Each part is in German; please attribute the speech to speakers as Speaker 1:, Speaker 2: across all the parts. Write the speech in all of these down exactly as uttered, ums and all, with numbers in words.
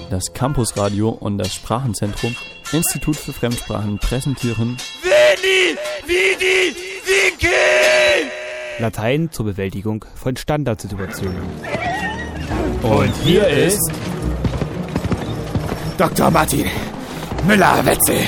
Speaker 1: Das Campusradio und das Sprachenzentrum Institut für Fremdsprachen präsentieren
Speaker 2: Veni, Vidi, Vici!
Speaker 3: Latein zur Bewältigung von Standardsituationen.
Speaker 1: Und hier ist
Speaker 2: Doktor Martin Müller-Wetzel.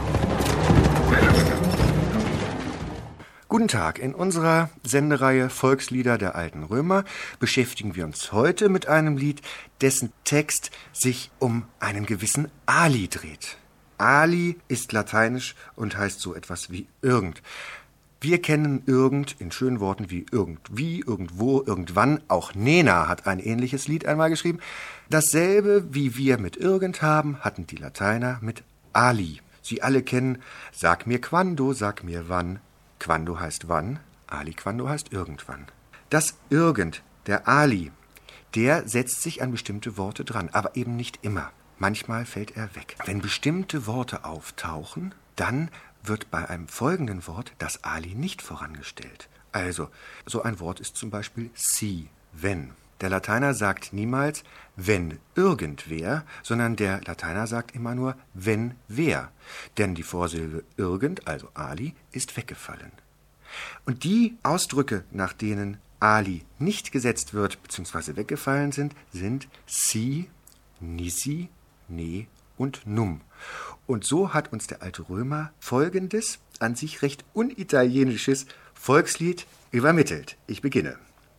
Speaker 4: Guten Tag, in unserer Sendereihe Volkslieder der alten Römer beschäftigen wir uns heute mit einem Lied, dessen Text sich um einen gewissen Ali dreht. Ali ist lateinisch und heißt so etwas wie irgend. Wir kennen irgend in schönen Worten wie irgendwie, irgendwo, irgendwann. Auch Nena hat ein ähnliches Lied einmal geschrieben. Dasselbe wie wir mit irgend haben, hatten die Lateiner mit Ali. Sie alle kennen sag mir quando, sag mir wann. Quando heißt wann, Ali quando heißt irgendwann. Das Irgend, der Ali, der setzt sich an bestimmte Worte dran, aber eben nicht immer. Manchmal fällt er weg. Wenn bestimmte Worte auftauchen, dann wird bei einem folgenden Wort das Ali nicht vorangestellt. Also, so ein Wort ist zum Beispiel si, wenn. Der Lateiner sagt niemals, wenn irgendwer, sondern der Lateiner sagt immer nur, wenn wer. Denn die Vorsilbe irgend, also Ali, ist weggefallen. Und die Ausdrücke, nach denen Ali nicht gesetzt wird, bzw. weggefallen sind, sind si, nisi, ne und num. Und so hat uns der alte Römer folgendes, an sich recht unitalienisches Volkslied übermittelt. Ich beginne.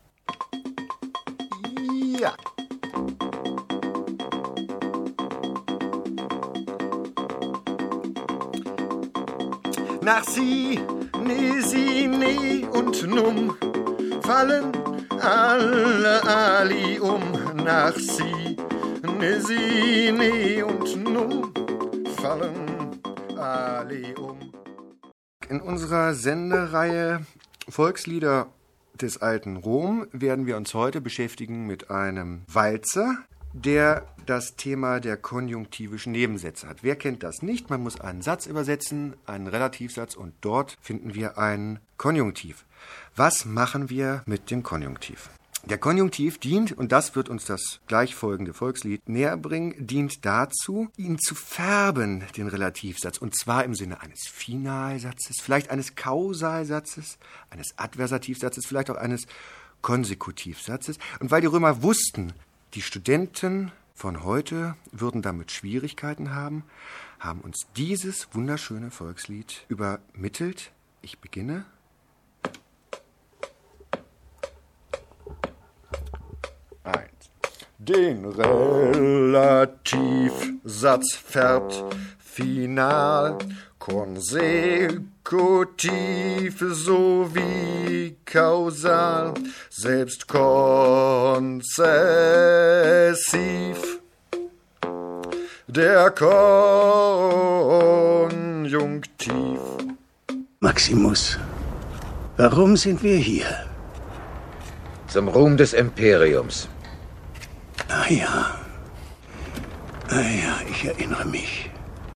Speaker 4: Ja. Nach si, ne, si, ne und num fallen alle Ali um. Nach si, ne, si, ne und num fallen Ali um. In unserer Sendereihe Volkslieder des alten Rom werden wir uns heute beschäftigen mit einem Walzer, der das Thema der konjunktivischen Nebensätze hat. Wer kennt das nicht? Man muss einen Satz übersetzen, einen Relativsatz, und dort finden wir einen Konjunktiv. Was machen wir mit dem Konjunktiv? Der Konjunktiv dient, und das wird uns das gleich folgende Volkslied näher bringen, dient dazu, ihn zu färben, den Relativsatz, und zwar im Sinne eines Finalsatzes, vielleicht eines Kausalsatzes, eines Adversativsatzes, vielleicht auch eines Konsekutivsatzes. Und weil die Römer wussten, die Studenten von heute würden damit Schwierigkeiten haben, haben uns dieses wunderschöne Volkslied übermittelt. Ich beginne. Eins. Den Relativsatz färbt final, konsekutiv sowie kausal, selbst konzessiv. Der Konjunktiv.
Speaker 5: Maximus, warum sind wir hier?
Speaker 6: Zum Ruhm des Imperiums.
Speaker 5: Ah ja. Ah ja, ich erinnere mich.